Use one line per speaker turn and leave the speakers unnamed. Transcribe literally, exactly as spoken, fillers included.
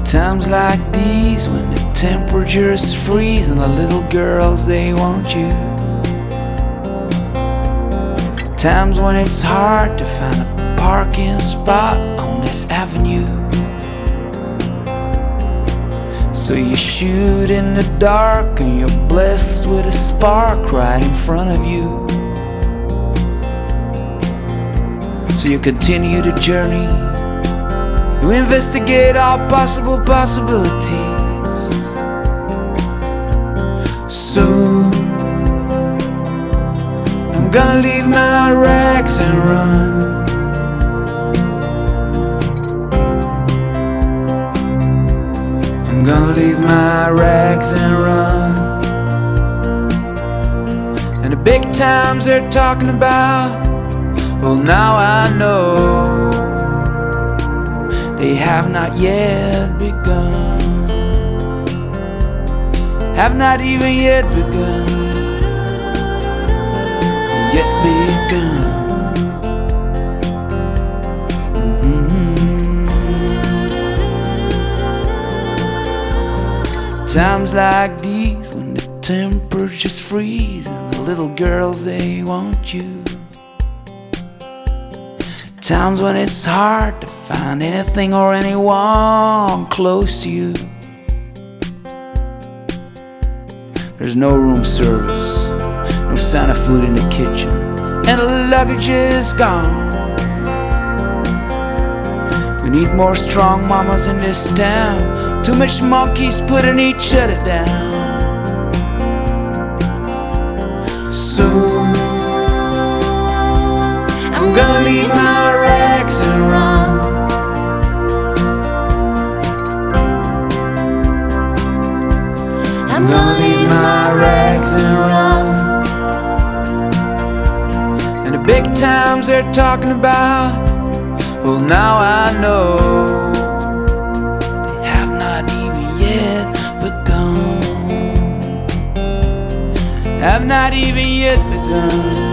Times like these when the temperature's freezing, the little girls, they want you. Times when it's hard to find a parking spot on this avenue. So you shoot in the dark and you're blessed with a spark right in front of you. So you continue the journey, you investigate all possible possibilities. Soon I'm gonna leave my rags and run. I'm gonna leave my rags and run. And the big times they're talking about, well, now I know they have not yet begun. Have not even yet begun. Yet begun. Mm-hmm. Times like these when the temperature's freezing, the little girls, they want you. Times when it's hard to find anything or anyone close to you. There's no room service, no sign of food in the kitchen, and the luggage is gone. We need more strong mamas in this town. Too much monkeys putting each other down. Soon I'm gonna leave my rags and run. I'm gonna leave my rags and run. And the big times they're talking about, well, now I know they have not even yet begun. Have not even yet begun.